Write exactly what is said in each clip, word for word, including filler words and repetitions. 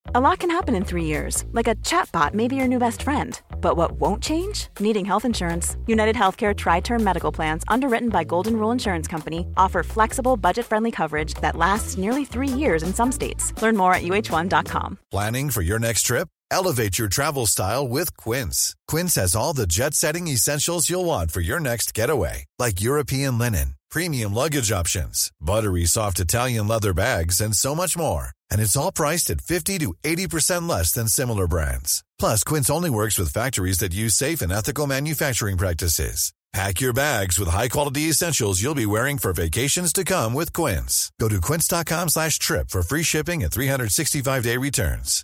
A lot can happen in three years, like a chatbot may be your new best friend. But what won't change? Needing health insurance. United Healthcare Tri-Term Medical Plans, underwritten by Golden Rule Insurance Company, offer flexible, budget-friendly coverage that lasts nearly three years in some states. Learn more at U H one dot com. Planning for your next trip? Elevate your travel style with Quince. Quince has all the jet-setting essentials you'll want for your next getaway, like European linen, premium luggage options, buttery soft Italian leather bags, and so much more. And it's all priced at fifty to eighty percent less than similar brands. Plus, Quince only works with factories that use safe and ethical manufacturing practices. Pack your bags with high-quality essentials you'll be wearing for vacations to come with Quince. Go to quince.com slash trip for free shipping and three sixty-five day returns.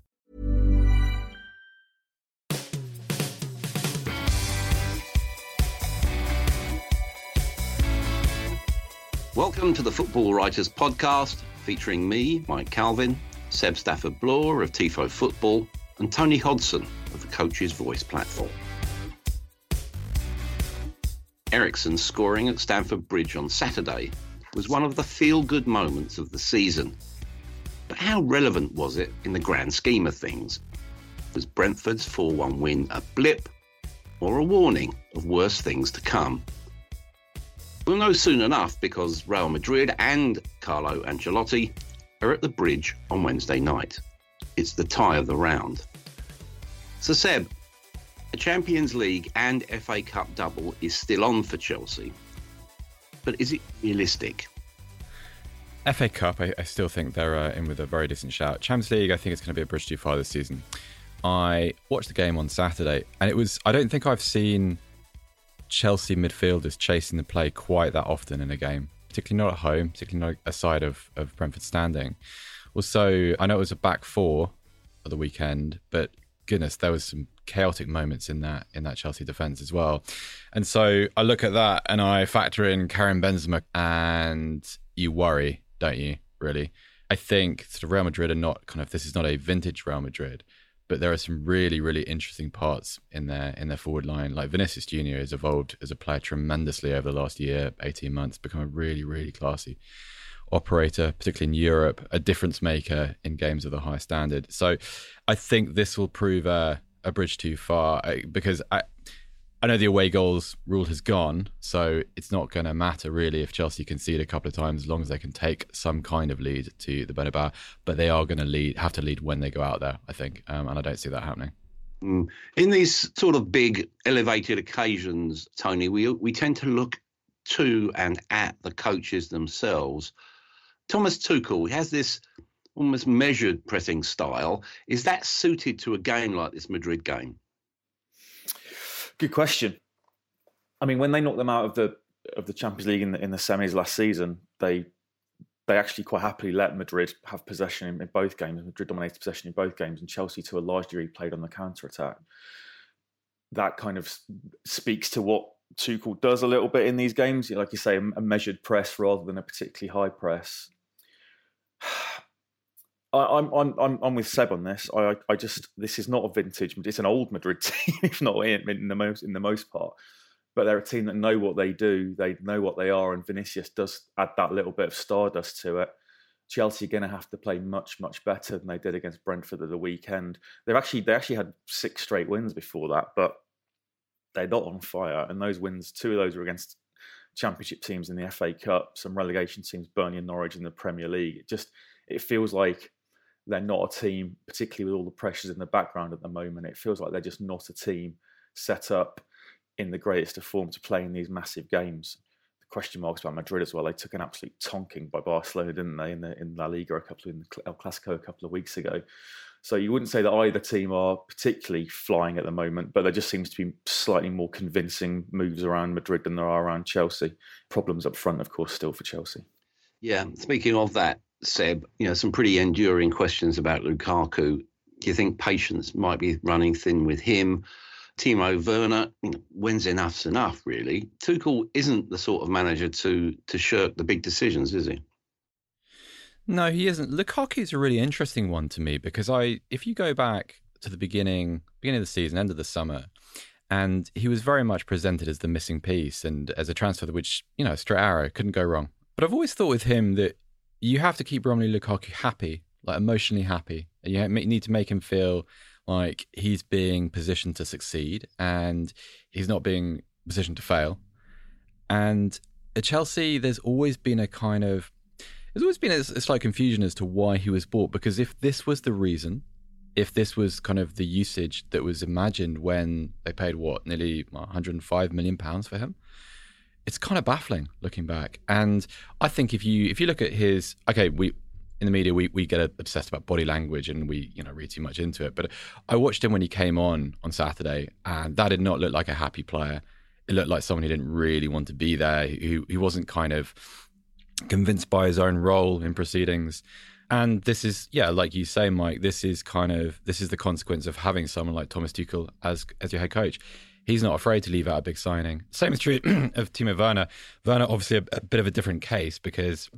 Welcome to the Football Writers Podcast, featuring me, Mike Calvin, Seb Stafford-Bloor of Tifo Football, and Tony Hodson of the Coach's Voice platform. Eriksen's scoring at Stamford Bridge on Saturday was one of the feel-good moments of the season. But how relevant was it in the grand scheme of things? Was Brentford's four one win a blip or a warning of worse things to come? We'll know soon enough, because Real Madrid and Carlo Ancelotti are at the Bridge on Wednesday night. It's the tie of the round. So Seb, a Champions League and F A Cup double is still on for Chelsea. But is it realistic? F A Cup, I, I still think they're uh, in with a very decent shout. Champions League, I think it's going to be a bridge too far this season. I watched the game on Saturday, and it was, I don't think I've seen Chelsea midfielders chasing the play quite that often in a game, particularly not at home, particularly not aside of, of Brentford standing. Also, I know it was a back four at the weekend, but goodness, there was some chaotic moments in that in that Chelsea defence as well. And so I look at that and I factor in Karim Benzema, and you worry, don't you, really? I think sort of Real Madrid are not kind of, this is not a vintage Real Madrid, but there are some really, really interesting parts in their in their forward line. Like Vinicius Junior has evolved as a player tremendously over the last year, eighteen months, become a really, really classy operator, particularly in Europe, a difference maker in games of the high standard. So I think this will prove a, a bridge too far, because I, I know the away goals rule has gone, so it's not going to matter really if Chelsea concede a couple of times, as long as they can take some kind of lead to the Bernabeu. But they are going to lead, have to lead when they go out there, I think, um, and I don't see that happening. Mm. In these sort of big elevated occasions, Tony, we we tend to look to and at the coaches themselves. Thomas Tuchel has this almost measured pressing style. Is that suited to a game like this Madrid game? Good question. I mean, when they knocked them out of the of the Champions League in the, in the semis last season, they they actually quite happily let Madrid have possession in, in both games. Madrid dominated possession in both games, and Chelsea, to a large degree, played on the counter-attack. That kind of speaks to what Tuchel does a little bit in these games. Like you say, a measured press rather than a particularly high press. I'm I'm I'm I'm with Seb on this. I I just this is not a vintage. It's an old Madrid team, if not in, in the most in the most part. But they're a team that know what they do. They know what they are, and Vinicius does add that little bit of stardust to it. Chelsea are going to have to play much much better than they did against Brentford at the weekend. They've actually they actually had six straight wins before that, but they're not on fire. And those wins, two of those were against Championship teams in the F A Cup, some relegation teams, Burnley and Norwich in the Premier League. It just it feels like they're not a team, particularly with all the pressures in the background at the moment. It feels like they're just not a team set up in the greatest of form to play in these massive games. The question marks about Madrid as well. They took an absolute tonking by Barcelona, didn't they, in the in La Liga a couple in the El Clasico a couple of weeks ago. So you wouldn't say that either team are particularly flying at the moment, but there just seems to be slightly more convincing moves around Madrid than there are around Chelsea. Problems up front, of course, still for Chelsea. Yeah, speaking of that, Seb, you know, some pretty enduring questions about Lukaku. Do you think patience might be running thin with him? Timo Werner, you know, when's enough's enough, really? Tuchel isn't the sort of manager to to shirk the big decisions, is he? No, he isn't. Lukaku's a really interesting one to me, because I, if you go back to the beginning, beginning of the season, end of the summer, and he was very much presented as the missing piece and as a transfer which, you know, straight arrow, couldn't go wrong. But I've always thought with him that you have to keep Romelu Lukaku happy like emotionally happy. You need to make him feel like he's being positioned to succeed and he's not being positioned to fail. And at Chelsea, there's always been a kind of, there's always been a, a slight confusion as to why he was bought. Because if this was the reason, if this was kind of the usage that was imagined when they paid, what, nearly one hundred five million pounds for him, it's kind of baffling looking back. And I think if you if you look at his, okay, we in the media we we get obsessed about body language and we you know read too much into it. But I watched him when he came on on Saturday, and that did not look like a happy player. It looked like someone who didn't really want to be there, who who wasn't kind of convinced by his own role in proceedings. And this is, yeah, like you say, Mike, this is kind of, this is the consequence of having someone like Thomas Tuchel as as your head coach. He's not afraid to leave out a big signing. Same is true of Timo Werner. Werner, obviously a, a bit of a different case because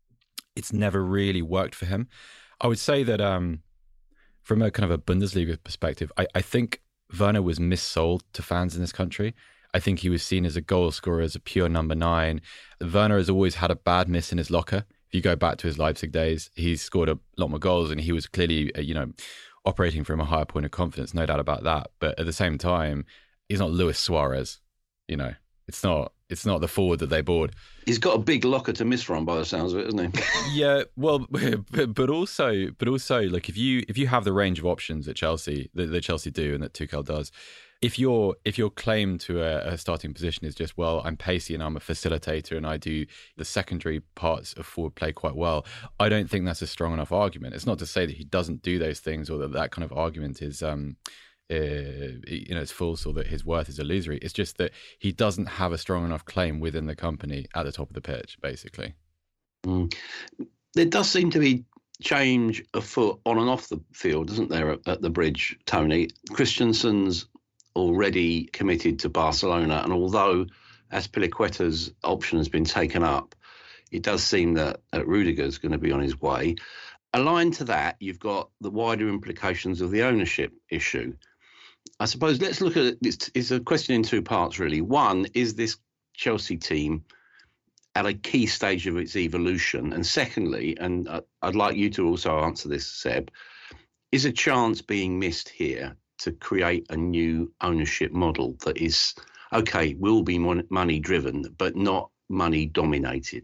it's never really worked for him. I would say that um, from a kind of a Bundesliga perspective, I, I think Werner was missold to fans in this country. I think he was seen as a goal scorer, as a pure number nine. Werner has always had a bad miss in his locker. If you go back to his Leipzig days, he's scored a lot more goals and he was clearly, you know, operating from a higher point of confidence, no doubt about that. But at the same time, he's not Luis Suarez, you know. It's not it's not the forward that they bought. He's got a big locker to miss from by the sounds of it, isn't he? Yeah, well, but, but also, but also, like if you if you have the range of options at Chelsea that, that Chelsea do and that Tuchel does, if your if your claim to a, a starting position is just, well, I'm pacey and I'm a facilitator and I do the secondary parts of forward play quite well, I don't think that's a strong enough argument. It's not to say that he doesn't do those things or that that kind of argument is, um, uh, you know, it's false or that his worth is illusory. It's just that he doesn't have a strong enough claim within the company at the top of the pitch, basically. Mm. There does seem to be change afoot on and off the field, isn't there, at, at the Bridge, Tony? Christensen's already committed to Barcelona, and although Azpilicueta's option has been taken up, it does seem that, that Rudiger's going to be on his way. Aligned to that, you've got the wider implications of the ownership issue. I suppose let's look at it. It's, it's a question in two parts, really. One, is this Chelsea team at a key stage of its evolution? And secondly, and I'd like you to also answer this, Seb, is a chance being missed here to create a new ownership model that is, okay, will be money driven, but not money dominated?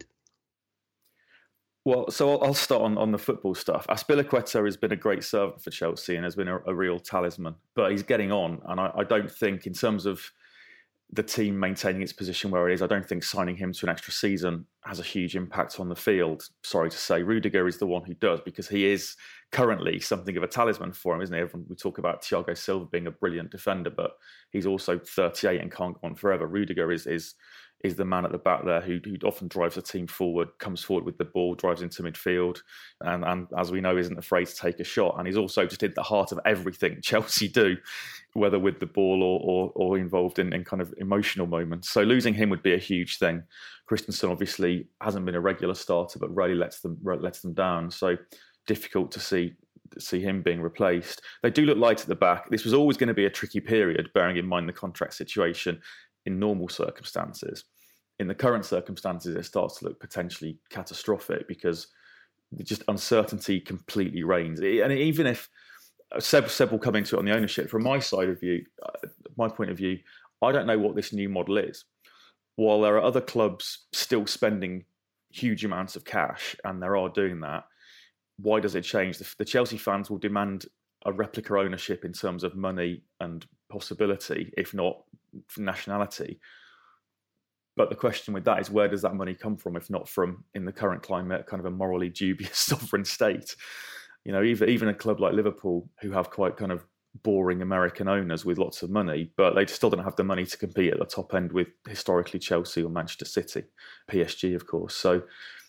Well, so I'll start on, on the football stuff. Azpilicueta has been a great servant for Chelsea and has been a, a real talisman, but he's getting on. And I, I don't think, in terms of the team maintaining its position where it is, I don't think signing him to an extra season has a huge impact on the field. Sorry to say, Rudiger is the one who does, because he is currently something of a talisman for him, isn't he? Everyone, we talk about Thiago Silva being a brilliant defender, but he's also thirty-eight and can't go on forever. Rudiger is is is the man at the back there who, who often drives the team forward, comes forward with the ball, drives into midfield, and, and as we know, isn't afraid to take a shot. And he's also just in the heart of everything Chelsea do, whether with the ball or or, or involved in, in kind of emotional moments. So losing him would be a huge thing. Christensen obviously hasn't been a regular starter, but rarely lets them lets them down. So difficult to see see him being replaced. They do look light at the back. This was always going to be a tricky period, bearing in mind the contract situation in normal circumstances. In the current circumstances, it starts to look potentially catastrophic because just uncertainty completely reigns. And even if Seb, Seb will come into it on the ownership, from my side of view, my point of view, I don't know what this new model is. While there are other clubs still spending huge amounts of cash, and there are doing that, why does it change? The, the Chelsea fans will demand a replica ownership in terms of money and possibility, if not nationality. But the question with that is, where does that money come from, if not from, in the current climate, kind of a morally dubious sovereign state? You know, even even a club like Liverpool, who have quite kind of boring American owners with lots of money, but they still don't have the money to compete at the top end with historically Chelsea or Manchester City, P S G, of course. So,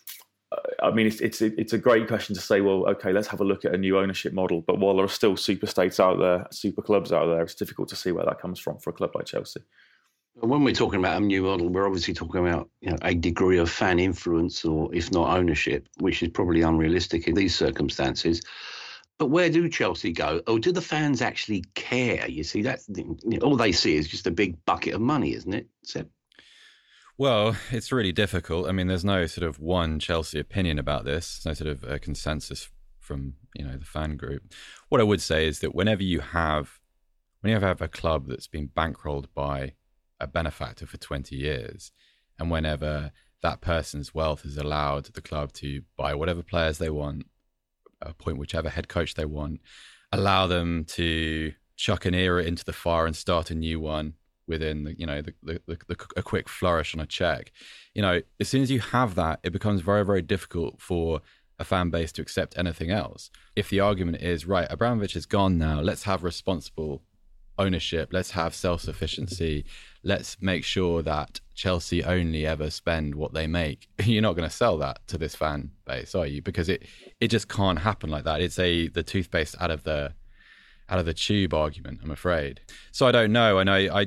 I mean, it's it's it's a great question to say, well, okay, let's have a look at a new ownership model. But while there are still super states out there, super clubs out there, it's difficult to see where that comes from for a club like Chelsea. When we're talking about a new model, we're obviously talking about, you know, a degree of fan influence, or if not ownership, which is probably unrealistic in these circumstances. But where do Chelsea go? Or do the fans actually care? You see, that's the, you know, all they see is just a big bucket of money, isn't it, Seb? Well, it's really difficult. I mean, there's no sort of one Chelsea opinion about this. There's no sort of uh, consensus from, you know, the fan group. What I would say is that whenever you have, whenever you have a club that's been bankrolled by a benefactor for twenty years, and whenever that person's wealth has allowed the club to buy whatever players they want, appoint whichever head coach they want, allow them to chuck an era into the fire and start a new one within the, you know, the, the, the, the, a quick flourish on a check. You know, as soon as you have that, it becomes very, very difficult for a fan base to accept anything else. If the argument is, right, Abramovich is gone now, let's have responsible ownership, let's have self-sufficiency, let's make sure that Chelsea only ever spend what they make. You're not going to sell that to this fan base, are you? Because it it just can't happen like that. It's a the toothpaste out of the out of the tube argument, I'm afraid. So I don't know. And I, I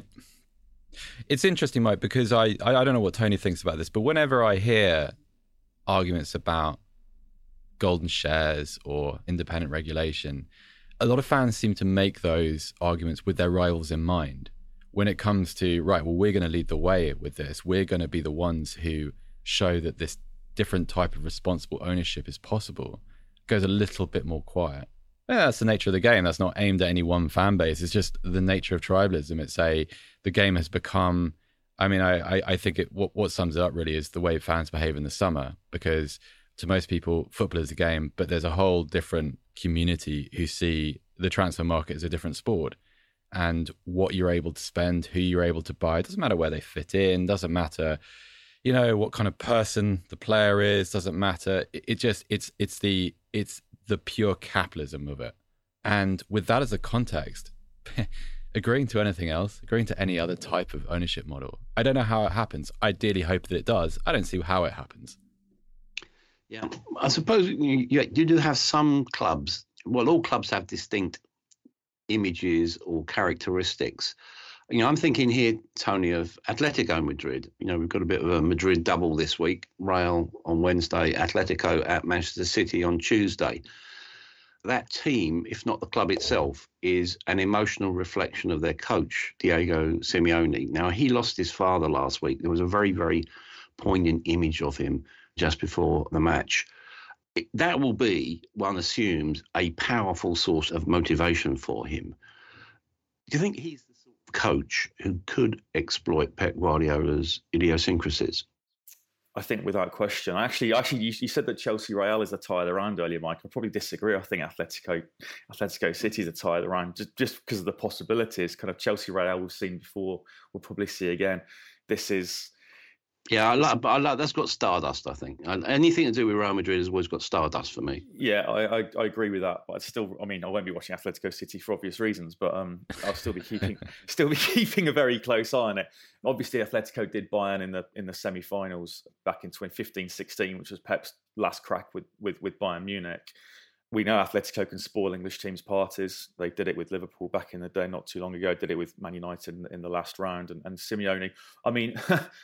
it's interesting, Mike, because I, I I don't know what Tony thinks about this, but whenever I hear arguments about golden shares or independent regulation, a lot of fans seem to make those arguments with their rivals in mind. When it comes to, right, well, we're going to lead the way with this. We're going to be the ones who show that this different type of responsible ownership is possible. It goes a little bit more quiet. Yeah, that's the nature of the game. That's not aimed at any one fan base. It's just the nature of tribalism. It's a, the game has become, I mean, I, I, I think it, what, what sums it up really is the way fans behave in the summer, because to most people, football is a game, but there's a whole different community who see the transfer market as a different sport, and what you're able to spend, who you're able to buy. It doesn't matter where they fit in, doesn't matter, you know, what kind of person the player is, doesn't matter. It, it just, it's, it's the, it's the pure capitalism of it. And with that as a context, agreeing to anything else, agreeing to any other type of ownership model, I don't know how it happens. I ideally hope that it does. I don't see how it happens. Yeah, I suppose you, you do have some clubs. Well, all clubs have distinct images or characteristics. You know, I'm thinking here, Tony, of Atletico Madrid. You know, we've got a bit of a Madrid double this week. Real on Wednesday, Atletico at Manchester City on Tuesday. That team, if not the club itself, is an emotional reflection of their coach, Diego Simeone. Now, he lost his father last week. There was a very, very poignant image of him just before the match. That will be, one assumes, a powerful source of motivation for him. Do you think he's the sort of coach who could exploit Pep Guardiola's idiosyncrasies? I think without question. Actually, actually, you, you said that Chelsea Real is a tie of the round earlier, Mike. I probably disagree. I think Atletico, Atletico City is a tie of the round, just, just because of the possibilities. Kind of Chelsea Real we've seen before, we'll probably see again. This is... Yeah, I like, but I like that's got stardust, I think. Anything to do with Real Madrid has always got stardust for me. Yeah, I, I, I agree with that. But I'd still, I mean, I won't be watching Atletico City for obvious reasons, but um, I'll still be keeping, still be keeping a very close eye on it. Obviously, Atletico did Bayern in the in the semi-finals back in twenty fifteen sixteen, which was Pep's last crack with with with Bayern Munich. We know Atletico can spoil English teams' parties. They did it with Liverpool back in the day, not too long ago. Did it with Man United in, in the last round, and, and Simeone. I mean.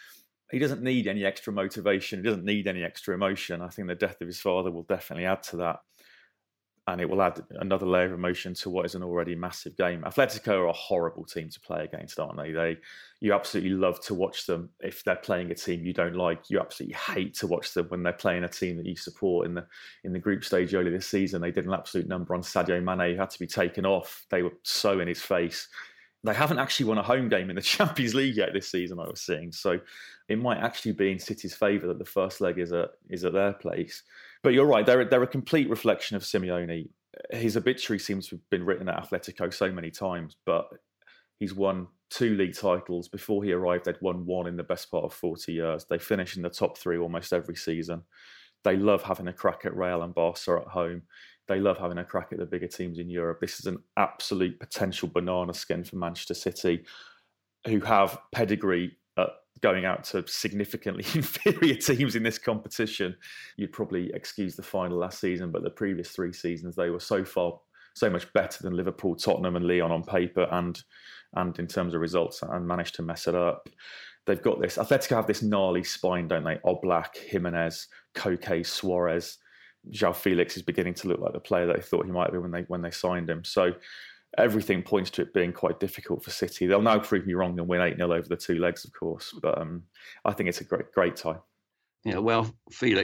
He doesn't need any extra motivation. He doesn't need any extra emotion. I think the death of his father will definitely add to that. And it will add another layer of emotion to what is an already massive game. Atletico are a horrible team to play against, aren't they? They, you absolutely love to watch them. If they're playing a team you don't like, you absolutely hate to watch them when they're playing a team that you support. In the in the group stage earlier this season, they did an absolute number on Sadio Mane, who had to be taken off. They were so in his face. They haven't actually won a home game in the Champions League yet this season, I was seeing. So it might actually be in City's favour that the first leg is at, is at their place. But you're right, they're, they're a complete reflection of Simeone. His obituary seems to have been written at Atletico so many times, but he's won two league titles. Before he arrived, they'd won one in the best part of forty years. They finish in the top three almost every season. They love having a crack at Real and Barca at home. They love having a crack at the bigger teams in Europe. This is an absolute potential banana skin for Manchester City, who have pedigree at going out to significantly inferior teams in this competition. You'd probably excuse the final last season, but the previous three seasons, they were so far, so much better than Liverpool, Tottenham and Lyon on paper and, and in terms of results, and managed to mess it up. They've got this, Atletico have this gnarly spine, don't they? Oblak, Jimenez, Koke, Suarez. João Felix is beginning to look like the player that they thought he might be when they when they signed him. So everything points to it being quite difficult for City. They'll now prove me wrong and win eight nil over the two legs, of course. But um, I think it's a great great tie. Yeah, well, Felix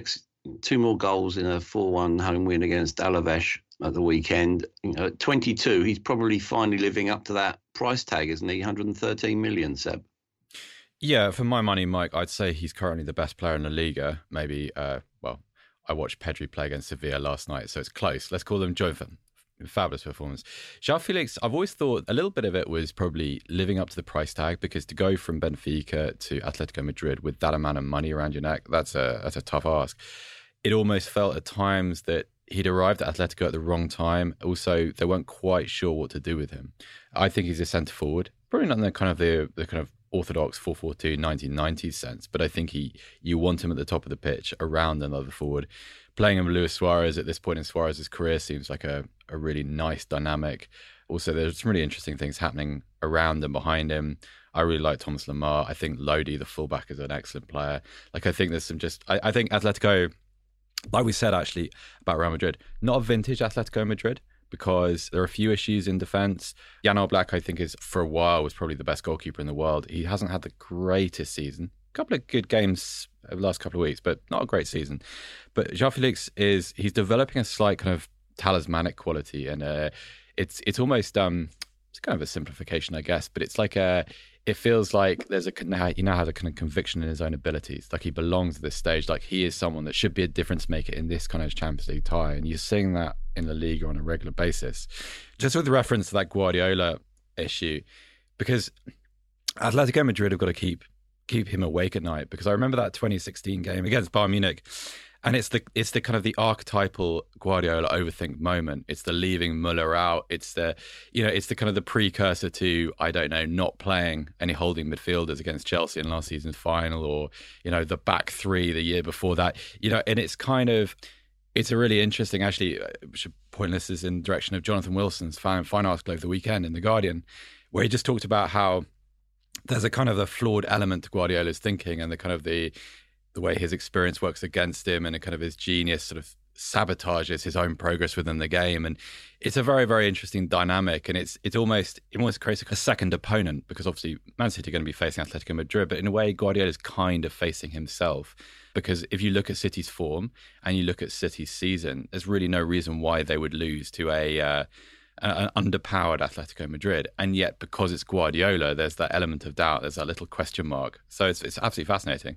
two more goals in a four one home win against Alaves at the weekend. You know, at twenty-two, he's probably finally living up to that price tag, isn't he? one hundred thirteen million, Seb. Yeah, for my money, Mike, I'd say he's currently the best player in La Liga. Maybe, uh, well, I watched Pedri play against Sevilla last night, so it's close. Let's call them Jovan. Fabulous performance. João Felix, I've always thought a little bit of it was probably living up to the price tag, because to go from Benfica to Atletico Madrid with that amount of money around your neck, that's a that's a tough ask. It almost felt at times that he'd arrived at Atletico at the wrong time. Also, they weren't quite sure what to do with him. I think he's a centre forward, probably not in the kind of the the kind of orthodox four four two nineteen nineties sense, but I think he you want him at the top of the pitch around another forward. Playing him with Luis Suarez at this point in Suarez's career seems like a, a really nice dynamic. Also, there's some really interesting things happening around and behind him. I really like Thomas Lemar. I think Lodi, the fullback, is an excellent player. Like, I think there's some just... I, I think Atletico, like we said actually about Real Madrid, not a vintage Atletico Madrid, because there are a few issues in defence. Jan Oblak, I think, is for a while was probably the best goalkeeper in the world. He hasn't had the greatest season. A couple of good games over the last couple of weeks, but not a great season. But João Felix is he's developing a slight kind of talismanic quality, and uh, it's it's almost um it's kind of a simplification, I guess, but it's like a it feels like there's a he now has a kind of conviction in his own abilities, like he belongs at this stage, like he is someone that should be a difference maker in this kind of Champions League tie, and you're seeing that in La Liga on a regular basis. Just with reference to that Guardiola issue, because Atletico Madrid have got to keep keep him awake at night, because I remember that twenty sixteen game against Bayern Munich, and it's the it's the kind of the archetypal Guardiola overthink moment. It's the leaving Müller out. It's the you know it's the kind of the precursor to, I don't know, not playing any holding midfielders against Chelsea in last season's final, or you know the back three the year before that. You know, and it's kind of it's a really interesting, actually, I should point this is in the direction of Jonathan Wilson's fine, fine article over the weekend in The Guardian, where he just talked about how there's a kind of a flawed element to Guardiola's thinking, and the kind of the the way his experience works against him, and a kind of his genius sort of sabotages his own progress within the game. And it's a very, very interesting dynamic, and it's it's almost it almost creates a second opponent, because obviously Man City are going to be facing Atletico Madrid, but in a way Guardiola is kind of facing himself, because if you look at City's form and you look at City's season, there's really no reason why they would lose to a uh, an underpowered Atletico Madrid, and yet because it's Guardiola, there's that element of doubt, there's that little question mark. So it's it's absolutely fascinating.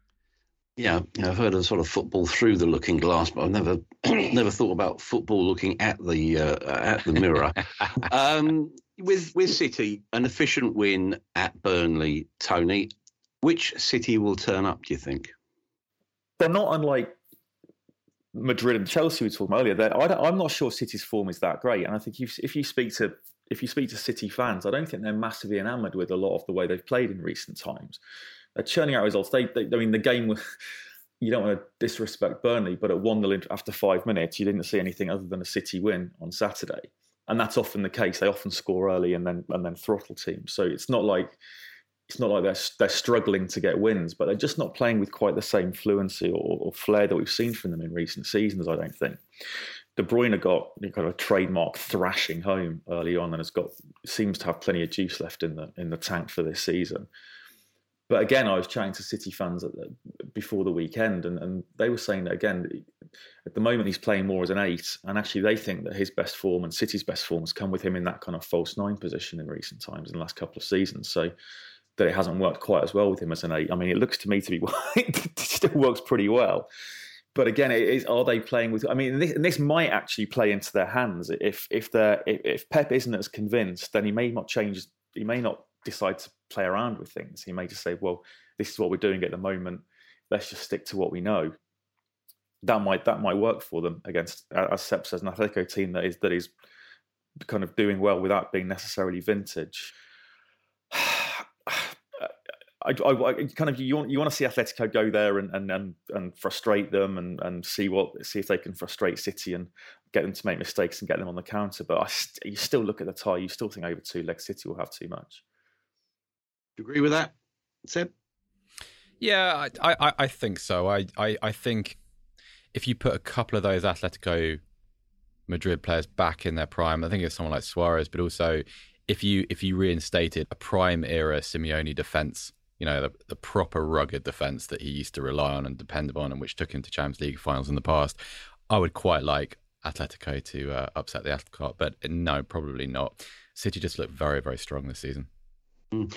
Yeah, I've heard of sort of football through the looking glass, but I've never never thought about football looking at the uh, at the mirror. um, with with City, an efficient win at Burnley, Tony. Which City will turn up, do you think? They're not unlike Madrid and Chelsea we were talking about earlier. I don't, I'm not sure City's form is that great, and I think if, if you speak to if you speak to City fans, I don't think they're massively enamoured with a lot of the way they've played in recent times. They're churning out results. They, they, I mean, the game was, you don't want to disrespect Burnley, but at one nil after five minutes, you didn't see anything other than a City win on Saturday, and that's often the case. They often score early and then and then throttle teams. So it's not like it's not like they're they're struggling to get wins, but they're just not playing with quite the same fluency or, or flair that we've seen from them in recent seasons, I don't think. De Bruyne got kind of a trademark thrashing home early on, and has got seems to have plenty of juice left in the in the tank for this season. But again, I was chatting to City fans at the, before the weekend, and, and they were saying that, again, at the moment he's playing more as an eight, and actually they think that his best form and City's best form has come with him in that kind of false nine position in recent times, in the last couple of seasons. So that it hasn't worked quite as well with him as an eight. I mean, it looks to me to be, it still works pretty well. But again, it is, are they playing with, I mean, and this, and this might actually play into their hands. If if they're, if, if Pep isn't as convinced, then he may not change, he may not decide to play around with things. He may just say, well, this is what we're doing at the moment. Let's just stick to what we know. That might that might work for them against, as Seb says, an Atletico team that is that is kind of doing well without being necessarily vintage. I, I, I kind of you want you want to see Atletico go there and and and, and frustrate them and, and see what see if they can frustrate City and get them to make mistakes and get them on the counter. But I st- you still look at the tie, you still think over two legs City will have too much. Do you agree with that, Seb? Yeah, I, I, I think so. I, I, I think if you put a couple of those Atletico Madrid players back in their prime, I think it's someone like Suarez, but also if you if you reinstated a prime era Simeone defence, you know, the, the proper rugged defence that he used to rely on and depend upon, and which took him to Champions League finals in the past. I would quite like Atletico to uh, upset the apple cart, but no, probably not. City just look very, very strong this season. Mm.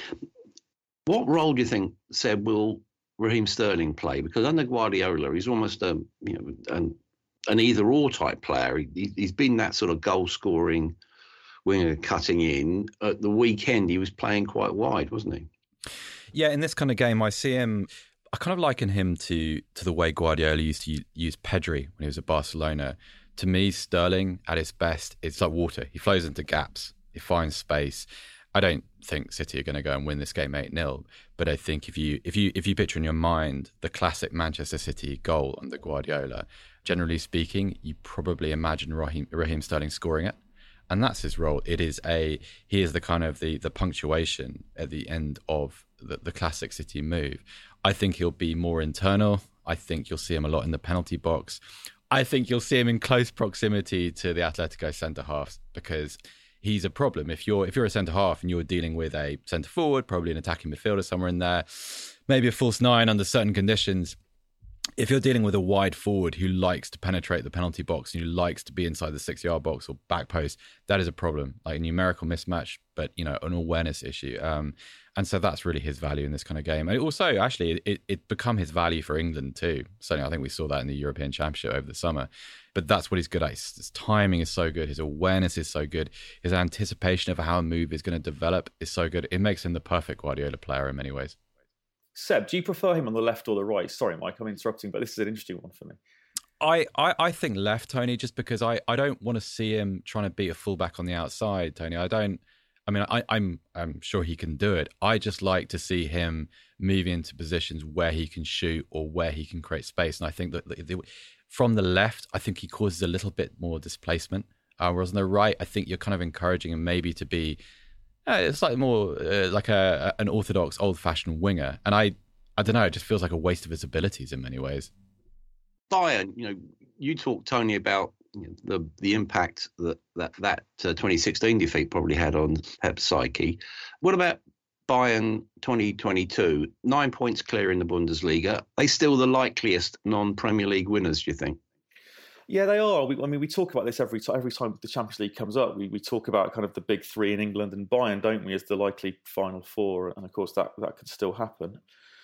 What role do you think, Seb, will Raheem Sterling play? Because under Guardiola, he's almost a you know an, an either-or type player. He, he's been that sort of goal-scoring winger cutting in. At the weekend, he was playing quite wide, wasn't he? Yeah, in this kind of game, I see him. I kind of liken him to to the way Guardiola used to use Pedri when he was at Barcelona. To me, Sterling at his best, it's like water. He flows into gaps. He finds space. I don't think City are going to go and win this game eight nil, but I think if you if you if you picture in your mind the classic Manchester City goal under Guardiola, generally speaking, you probably imagine Raheem, Raheem Sterling scoring it, and that's his role. It is a he is the kind of the the punctuation at the end of the, the classic City move. I think he'll be more internal. I think you'll see him a lot in the penalty box. I think you'll see him in close proximity to the Atletico centre halves because he's a problem. If you're if you're a centre half and you're dealing with a centre forward, probably an attacking midfielder somewhere in there, maybe a false nine under certain conditions. If you're dealing with a wide forward who likes to penetrate the penalty box and who likes to be inside the six-yard box or back post, that is a problem, like a numerical mismatch, but you know, an awareness issue. Um, and so that's really his value in this kind of game. And also, actually, it it become his value for England too. Certainly, I think we saw that in the European Championship over the summer. But that's what he's good at. His, his timing is so good. His awareness is so good. His anticipation of how a move is going to develop is so good. It makes him the perfect Guardiola player in many ways. Seb, do you prefer him on the left or the right? Sorry, Mike, I'm interrupting, but this is an interesting one for me. I, I, I think left, Tony, just because I, I don't want to see him trying to beat a fullback on the outside, Tony. I don't. I mean, I, I'm I'm sure he can do it. I just like to see him move into positions where he can shoot or where he can create space. And I think that the, the, from the left, I think he causes a little bit more displacement. Uh, whereas on the right, I think you're kind of encouraging him maybe to be uh, it's like more uh, like a, an orthodox, old-fashioned winger. And I, I don't know, it just feels like a waste of his abilities in many ways. Bayern, you know, you talked, Tony, about you know, the the impact that that, that uh, twenty sixteen defeat probably had on Pep's psyche. What about Bayern twenty twenty-two? Nine points clear in the Bundesliga. Are they still the likeliest non-Premier League winners, do you think? Yeah, they are. We, I mean, we talk about this every time. Every time the Champions League comes up, we, we talk about kind of the big three in England and Bayern, don't we, as the likely final four? And of course, that that could still happen.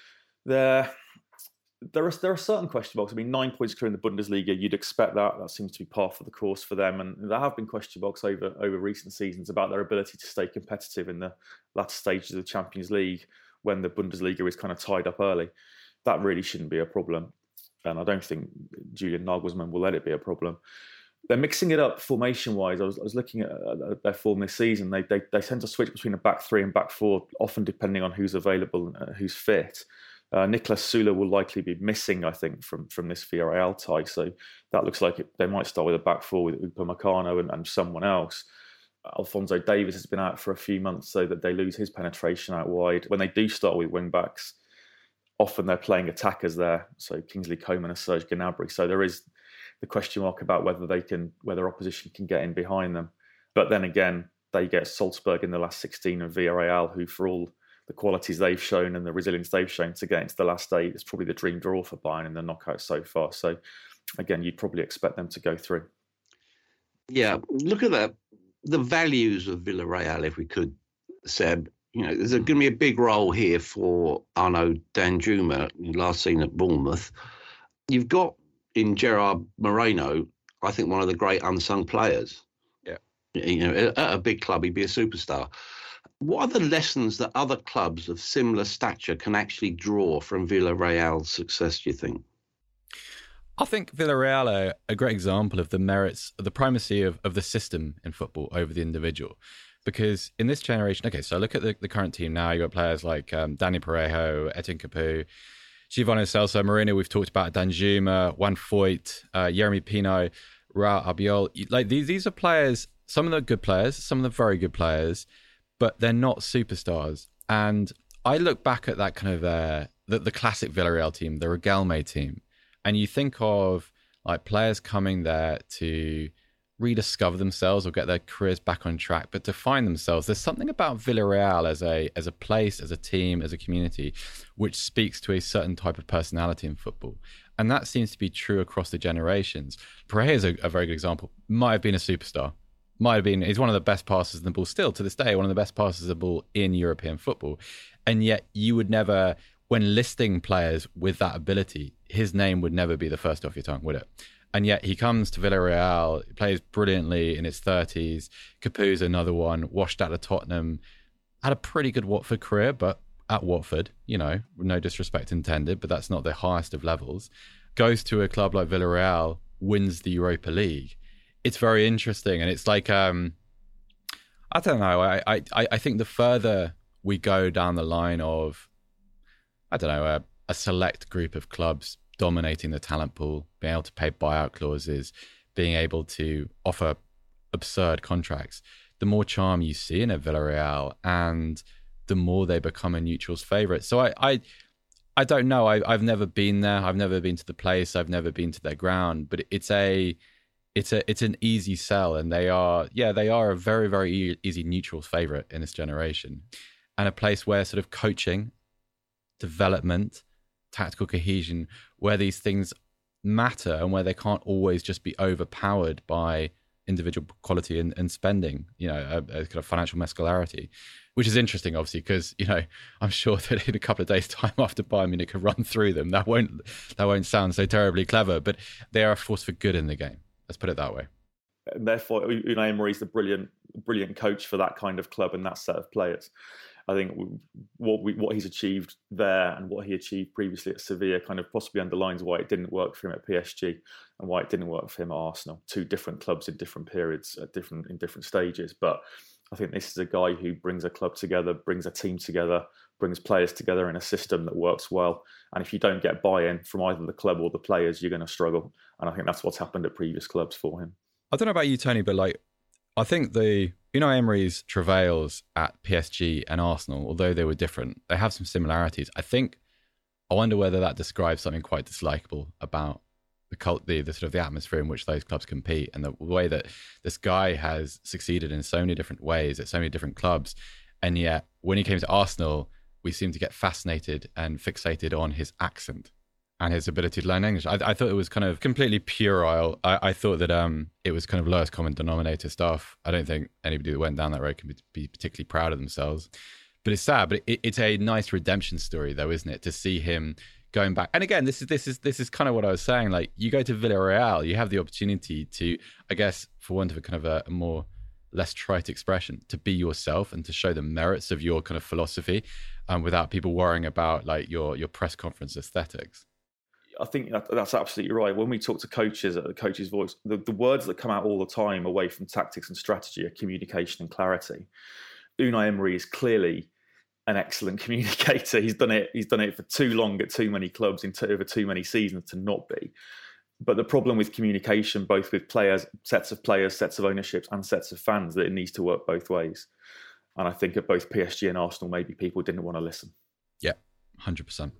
There, there are there are certain question marks. I mean, nine points clear in the Bundesliga, you'd expect that. That seems to be par for the course for them. And there have been question marks over over recent seasons about their ability to stay competitive in the latter stages of the Champions League when the Bundesliga is kind of tied up early. That really shouldn't be a problem. And I don't think Julian Nagelsmann will let it be a problem. They're mixing it up formation-wise. I was, I was looking at, at their form this season. They, they they tend to switch between a back three and back four, often depending on who's available and uh, who's fit. Uh, Niklas Süle will likely be missing, I think, from, from this Villarreal tie. So that looks like it, they might start with a back four with Upamecano and, and someone else. Alphonso Davies has been out for a few months, so that they lose his penetration out wide. When they do start with wing-backs, often they're playing attackers there, so Kingsley Coman and Serge Gnabry. So there is the question mark about whether they can, whether opposition can get in behind them. But then again, they get Salzburg in the last sixteen and Villarreal, who, for all the qualities they've shown and the resilience they've shown to get into the last eight, it's probably the dream draw for Bayern in the knockout so far. So again, you'd probably expect them to go through. Yeah, look at that. The values of Villarreal, if we could, Seb. You know, there's going to be a big role here for Arnaud Danjuma, last seen at Bournemouth. You've got in Gerard Moreno, I think, one of the great unsung players. Yeah. You know, at a big club, he'd be a superstar. What are the lessons that other clubs of similar stature can actually draw from Villarreal's success, do you think? I think Villarreal are a great example of the merits, of the primacy of, of the system in football over the individual. Because in this generation, okay, so look at the, the current team now. You've got players like um, Dani Parejo, Etienne Capoue, Giovanni Celso, Moreno, we've talked about Danjuma, Juan Foyt, uh, Yeremy Pino, Raul Albiol. Like these, these are players, some of them are good players, some of them very good players, but they're not superstars. And I look back at that kind of, uh, the, the classic Villarreal team, the Riquelme team, and you think of like players coming there to rediscover themselves or get their careers back on track, but to find themselves. There's something about Villarreal as a as a place, as a team, as a community, which speaks to a certain type of personality in football. And that seems to be true across the generations. Pareja is a, a very good example. Might have been a superstar. Might have been, he's one of the best passers in the ball still to this day, one of the best passers of the ball in European football. And yet you would never, when listing players with that ability, his name would never be the first off your tongue, would it? And yet he comes to Villarreal, plays brilliantly in his thirties. Capu's another one, washed out of Tottenham, had a pretty good Watford career, but at Watford, you know, no disrespect intended, but that's not the highest of levels. Goes to a club like Villarreal, wins the Europa League. It's very interesting. And it's like, um, I don't know, I, I, I think the further we go down the line of, I don't know, a, a select group of clubs dominating the talent pool, being able to pay buyout clauses, being able to offer absurd contracts, the more charm you see in a Villarreal and the more they become a neutral's favourite. So I, I I don't know. I, I've never been there. I've never been to the place. I've never been to their ground. But it's a it's a it's an easy sell, and they are yeah they are a very very easy neutral's favourite in this generation, and a place where sort of coaching, development, tactical cohesion, where these things matter and where they can't always just be overpowered by individual quality and, and spending, you know, a, a kind of financial mescalarity, which is interesting, obviously, because, you know, I'm sure that in a couple of days' time after Bayern Munich can run through them, that won't that won't sound so terribly clever, but they are a force for good in the game. Let's put it that way. And therefore, Unai Emery is the brilliant, brilliant coach for that kind of club and that set of players. I think what we, what he's achieved there and what he achieved previously at Sevilla kind of possibly underlines why it didn't work for him at P S G and why it didn't work for him at Arsenal. Two different clubs in different periods, at different in different stages. But I think this is a guy who brings a club together, brings a team together, brings players together in a system that works well. And if you don't get buy-in from either the club or the players, you're going to struggle. And I think that's what's happened at previous clubs for him. I don't know about you, Tony, but like, I think the Unai Emery's travails at P S G and Arsenal, although they were different, they have some similarities. I think, I wonder whether that describes something quite dislikable about the cult, the, the sort of the atmosphere in which those clubs compete, and the way that this guy has succeeded in so many different ways at so many different clubs. And yet, when he came to Arsenal, we seem to get fascinated and fixated on his accent and his ability to learn English. I, I thought it was kind of completely puerile. I, I thought that um, it was kind of lowest common denominator stuff. I don't think anybody that went down that road can be, be particularly proud of themselves. But it's sad. But it, it's a nice redemption story, though, isn't it? To see him going back. And again, this is this is this is kind of what I was saying. Like, you go to Villarreal, you have the opportunity to, I guess, for want of a kind of a, a more less trite expression, to be yourself and to show the merits of your kind of philosophy, um, without people worrying about like your your press conference aesthetics. I think that, that's absolutely right. When we talk to coaches at the Coach's Voice, the, the words that come out all the time away from tactics and strategy are communication and clarity. Unai Emery is clearly an excellent communicator. He's done it. He's done it for too long at too many clubs in over too many seasons to not be. But the problem with communication, both with players, sets of players, sets of ownerships, and sets of fans, that it needs to work both ways. And I think at both P S G and Arsenal, maybe people didn't want to listen. Yeah, one hundred percent.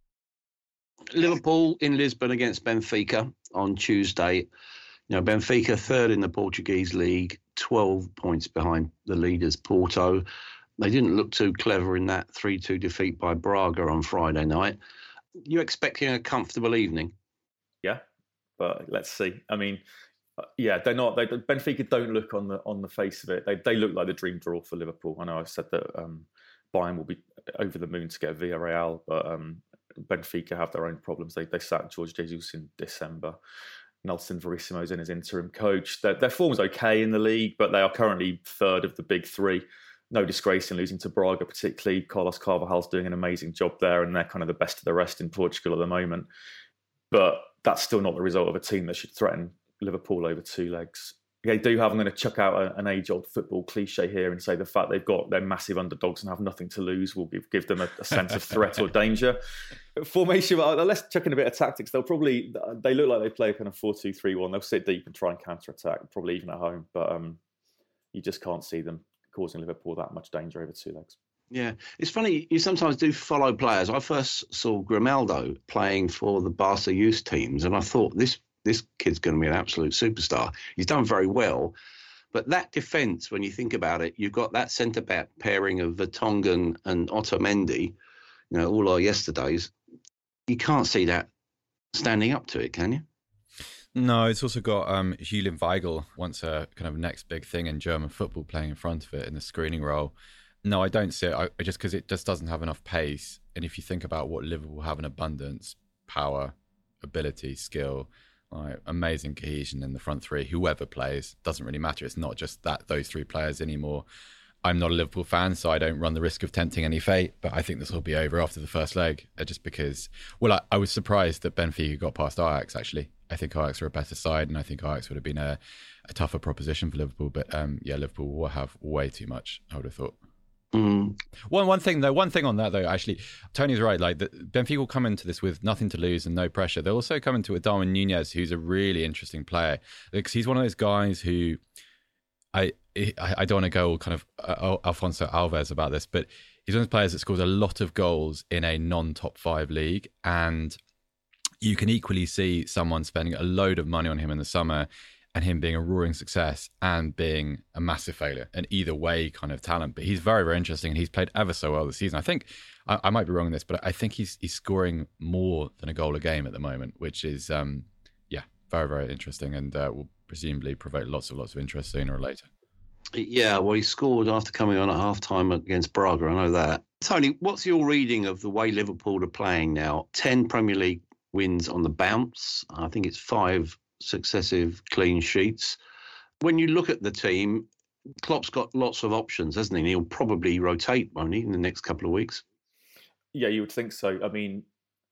Liverpool in Lisbon against Benfica on Tuesday. You know, Benfica third in the Portuguese league, twelve points behind the leaders Porto. They didn't look too clever in that three two defeat by Braga on Friday night. You expecting a comfortable evening? Yeah, but let's see. I mean, yeah, they're not. They, Benfica don't look on the on the face of it. They they look like the dream draw for Liverpool. I know I said that um, Bayern will be over the moon to get Villarreal, but um, Benfica have their own problems. They they sacked Jorge Jesus in December. Nelson Verissimo's in as interim coach. Their, their form's okay in the league, but they are currently third of the big three. No disgrace in losing to Braga, particularly. Carlos Carvalhal's doing an amazing job there, and they're kind of the best of the rest in Portugal at the moment. But that's still not the result of a team that should threaten Liverpool over two legs. They do have, I'm going to chuck out a, an age-old football cliche here and say the fact they've got, they're massive underdogs and have nothing to lose will give, give them a, a sense of threat or danger. Formation, let's chuck in a bit of tactics. They'll probably, they look like they play a kind of four two three one. They'll sit deep and try and counter-attack, probably even at home. But um, you just can't see them causing Liverpool that much danger over two legs. Yeah, it's funny, you sometimes do follow players. I first saw Grimaldo playing for the Barca youth teams, and I thought this this kid's going to be an absolute superstar. He's done very well. But that defence, when you think about it, you've got that centre-back pairing of Vertonghen and Otamendi, you know, all our yesterdays. You can't see that standing up to it, can you? No, it's also got um, Julian Weigl, once a kind of next big thing in German football, playing in front of it in the screening role. No, I don't see it, I, just because it just doesn't have enough pace. And if you think about what Liverpool have in abundance, power, ability, skill, like amazing cohesion in the front three, whoever plays, doesn't really matter. It's not just that those three players anymore. I'm not a Liverpool fan, so I don't run the risk of tempting any fate, but I think this will be over after the first leg, just because, well, I, I was surprised that Benfica got past Ajax, actually. I think Ajax are a better side, and I think Ajax would have been a, a tougher proposition for Liverpool, but um, yeah, Liverpool will have way too much, I would have thought. Mm. One one thing though, one thing on that though, actually, Tony's right. Like the, Benfica will come into this with nothing to lose and no pressure. They'll also come into it with Darwin Nunez, who's a really interesting player, because he's one of those guys who, I I, I don't want to go all kind of uh, Alfonso Alves about this, but he's one of those players that scores a lot of goals in a non-top five league, and you can equally see someone spending a load of money on him in the summer, and him being a roaring success and being a massive failure, an either way kind of talent. But he's very, very interesting, and he's played ever so well this season. I think, I, I might be wrong on this, but I think he's he's scoring more than a goal a game at the moment, which is, um, yeah, very, very interesting, and uh, will presumably provoke lots of lots of interest sooner or later. Yeah, well, he scored after coming on at half-time against Braga, I know that. Tony, what's your reading of the way Liverpool are playing now? ten Premier League wins on the bounce. I think it's five successive clean sheets. When you look at the team, Klopp's got lots of options, hasn't he? And he'll probably rotate, won't he, in the next couple of weeks? Yeah, you would think so. I mean,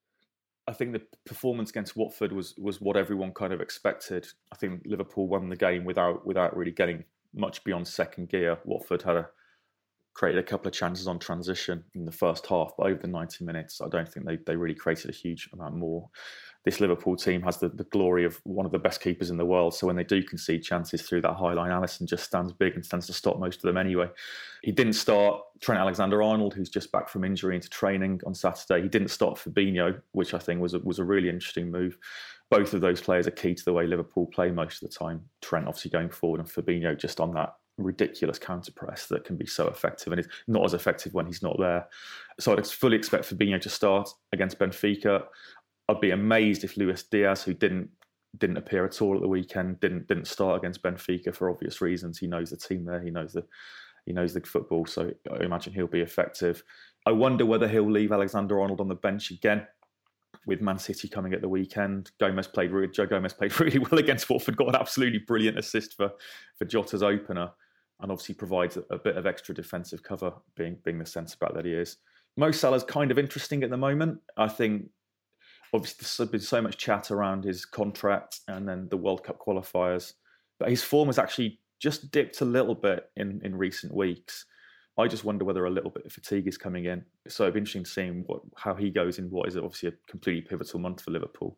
I think the performance against Watford was was what everyone kind of expected. I think Liverpool won the game without without really getting much beyond second gear. Watford had a created a couple of chances on transition in the first half, but over the ninety minutes, I don't think they, they really created a huge amount more. This Liverpool team has the, the glory of one of the best keepers in the world, so when they do concede chances through that high line, Alisson just stands big and stands to stop most of them anyway. He didn't start Trent Alexander-Arnold, who's just back from injury into training on Saturday. He didn't start Fabinho, which I think was a, was a really interesting move. Both of those players are key to the way Liverpool play most of the time. Trent obviously going forward, and Fabinho just on that ridiculous counter press that can be so effective, and it's not as effective when he's not there. So I'd fully expect Fabinho to start against Benfica. I'd be amazed if Luis Diaz, who didn't didn't appear at all at the weekend, didn't didn't start against Benfica for obvious reasons. He knows the team there, he knows the he knows the football, so I imagine he'll be effective. I wonder whether he'll leave Alexander-Arnold on the bench again with Man City coming at the weekend. Gomez played really, Joe Gomez played really well against Watford, got an absolutely brilliant assist for for Jota's opener, and obviously provides a, a bit of extra defensive cover, being being the centre back that he is. Mo Salah's kind of interesting at the moment. I think obviously there's been so much chat around his contract and then the World Cup qualifiers, but his form has actually just dipped a little bit in, in recent weeks. I just wonder whether a little bit of fatigue is coming in. So it'd be interesting to see what, how he goes in what is obviously a completely pivotal month for Liverpool.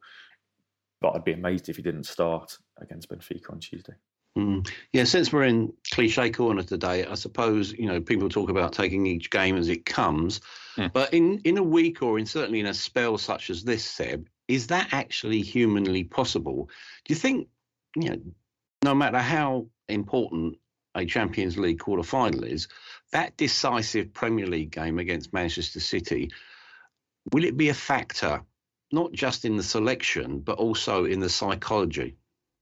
But I'd be amazed if he didn't start against Benfica on Tuesday. Mm. Yeah, since we're in cliche corner today, I suppose, you know, people talk about taking each game as it comes. Yeah. But in, in a week or in certainly in a spell such as this, Seb, is that actually humanly possible? Do you think, you know, no matter how important a Champions League quarter-final is, that decisive Premier League game against Manchester City, will it be a factor, not just in the selection, but also in the psychology?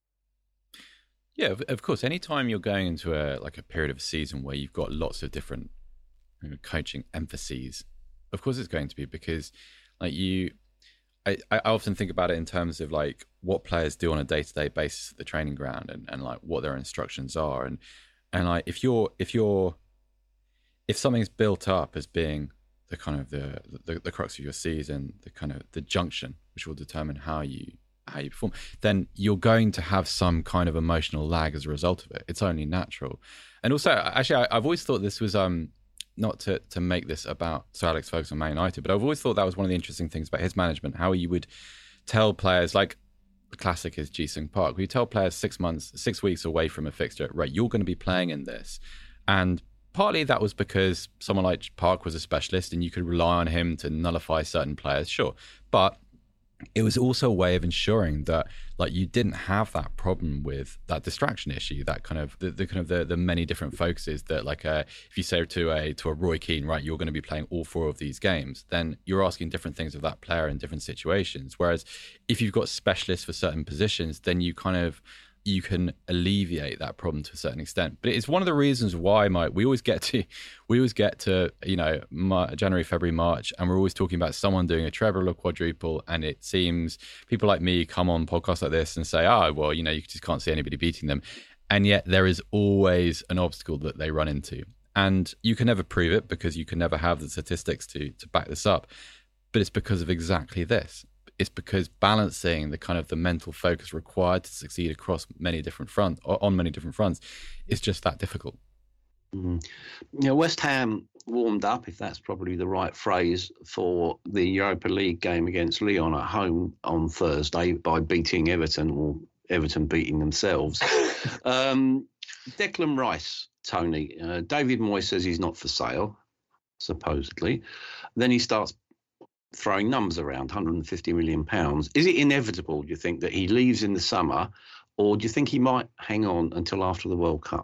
Yeah, of course. Anytime you're going into a like a period of a season where you've got lots of different you know, coaching emphases, of course it's going to be, because like you, I, I often think about it in terms of like what players do on a day-to-day basis at the training ground, and, and like what their instructions are, and and like if you're if you're if something's built up as being the kind of the, the the crux of your season, the kind of the junction which will determine how you. how you perform, then you're going to have some kind of emotional lag as a result of it. It's only natural. And also, actually, I, I've always thought this was, um, not to, to make this about Sir Alex Ferguson and Man United, but I've always thought that was one of the interesting things about his management, how you would tell players, like the classic is Ji-Sung Park, where you tell players six months, six weeks away from a fixture, right, you're going to be playing in this. And partly that was because someone like Park was a specialist and you could rely on him to nullify certain players, sure. But it was also a way of ensuring that like you didn't have that problem with that distraction issue, that kind of the, the kind of the, the many different focuses that like uh, if you say to a to a Roy Keane, right, you're going to be playing all four of these games, then you're asking different things of that player in different situations. Whereas if you've got specialists for certain positions, then you kind of you can alleviate that problem to a certain extent. But it's one of the reasons why, Mike, we always get to, we always get to, you know, Mar- January, February, March, and we're always talking about someone doing a treble or quadruple. And it seems people like me come on podcasts like this and say, oh, well, you know, you just can't see anybody beating them. And yet there is always an obstacle that they run into. And you can never prove it because you can never have the statistics to to back this up. But it's because of exactly this. It's because balancing the kind of the mental focus required to succeed across many different fronts, or on many different fronts, is just that difficult. Mm. You know, West Ham warmed up, if that's probably the right phrase, for the Europa League game against Lyon at home on Thursday by beating Everton, or Everton beating themselves. um, Declan Rice, Tony, uh, David Moyes says he's not for sale, supposedly. Then he starts throwing numbers around, one hundred fifty million pounds. Is it inevitable, do you think, that he leaves in the summer, or do you think he might hang on until after the World Cup?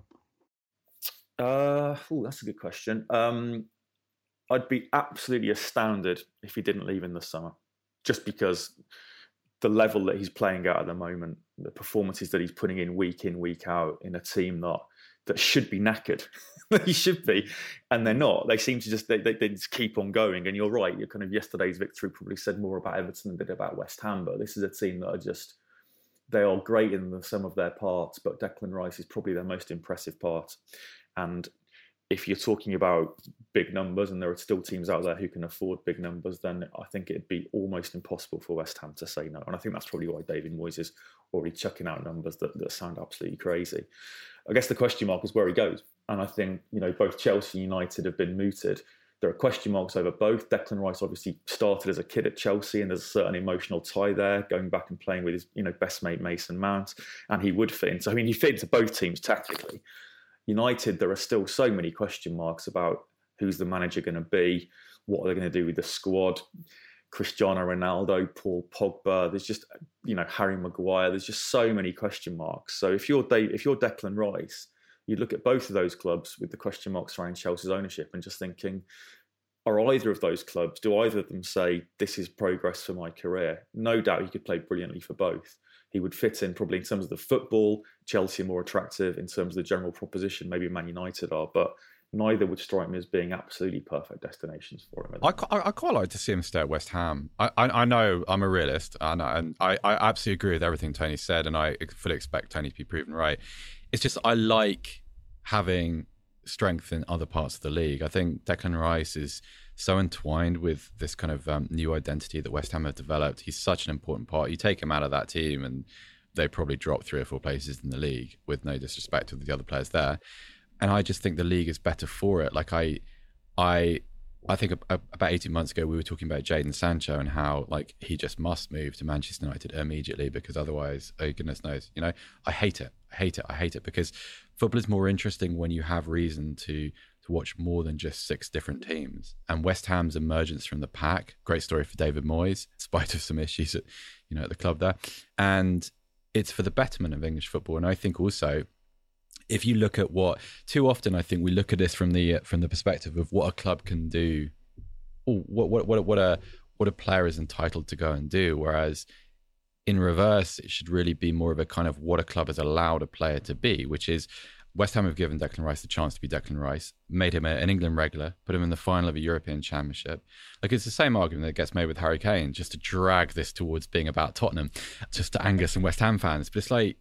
Uh, oh, that's a good question. Um, I'd be absolutely astounded if he didn't leave in the summer, just because the level that he's playing at at the moment, the performances that he's putting in week in, week out in a team that that should be knackered. They should be, and they're not. They seem to just they, they, they just keep on going. And you're right. You're kind of yesterday's victory probably said more about Everton than did about West Ham. But this is a team that are just they are great in the sum of their parts. But Declan Rice is probably their most impressive part. And if you're talking about big numbers, and there are still teams out there who can afford big numbers, then I think it'd be almost impossible for West Ham to say no. And I think that's probably why David Moyes is already chucking out numbers that, that sound absolutely crazy. I guess the question mark is where he goes. And I think, you know, both Chelsea and United have been mooted. There are question marks over both. Declan Rice obviously started as a kid at Chelsea, and there's a certain emotional tie there, going back and playing with his, you know, best mate Mason Mount, and he would fit into, I mean, he fit into both teams tactically. United, there are still so many question marks about who's the manager going to be, what are they going to do with the squad, Cristiano Ronaldo, Paul Pogba, there's just, you know, Harry Maguire, there's just so many question marks. So if you're Dave, if you're Declan Rice, you look at both of those clubs with the question marks surrounding Chelsea's ownership and just thinking, are either of those clubs, do either of them say, this is progress for my career? No doubt he could play brilliantly for both. He would fit in probably in terms of the football. Chelsea are more attractive in terms of the general proposition. Maybe Man United are, but neither would strike me as being absolutely perfect destinations for him. I, I, I quite like to see him stay at West Ham. I, I, I know I'm a realist, and, and I, I absolutely agree with everything Tony said, and I fully expect Tony to be proven right. It's just I like having strength in other parts of the league. I think Declan Rice is so entwined with this kind of um, new identity that West Ham have developed. He's such an important part. You take him out of that team and they probably drop three or four places in the league, with no disrespect to the other players there. And I just think the league is better for it. Like I, I, I think about eighteen months ago, we were talking about Jadon Sancho and how like he just must move to Manchester United immediately because otherwise, oh goodness knows, you know, I hate it. I hate it. I hate it because football is more interesting when you have reason to to watch more than just six different teams. And West Ham's emergence from the pack, great story for David Moyes, in spite of some issues at, you know, at the club there. And it's for the betterment of English football. And I think also, if you look at what, too often I think we look at this from the from the perspective of what a club can do, or what what what what a what a player is entitled to go and do, whereas in reverse, it should really be more of a kind of what a club has allowed a player to be, which is West Ham have given Declan Rice the chance to be Declan Rice, made him an England regular, put him in the final of a European Championship. Like it's the same argument that gets made with Harry Kane, just to drag this towards being about Tottenham, just to anger some West Ham fans. But it's like,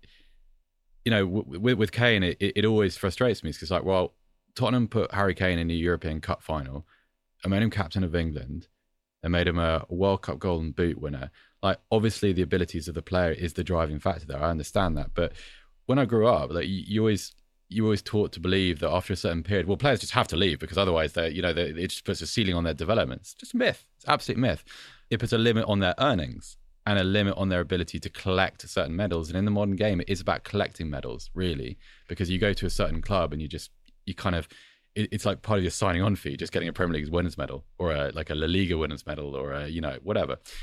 you know, with, with Kane, it, it always frustrates me because it's like, well, Tottenham put Harry Kane in the European Cup final and made him captain of England and made him a World Cup Golden Boot winner. Like, obviously, the abilities of the player is the driving factor there. I understand that. But when I grew up, like you, you always you always taught to believe that after a certain period, well, players just have to leave because otherwise, they you know, they, it just puts a ceiling on their development. It's just a myth. It's an absolute myth. It puts a limit on their earnings and a limit on their ability to collect certain medals. And in the modern game, it is about collecting medals, really, because you go to a certain club and you just, you kind of, it, it's like part of your signing on fee, just getting a Premier League winners medal or a, like a La Liga winners medal or a, you know, whatever.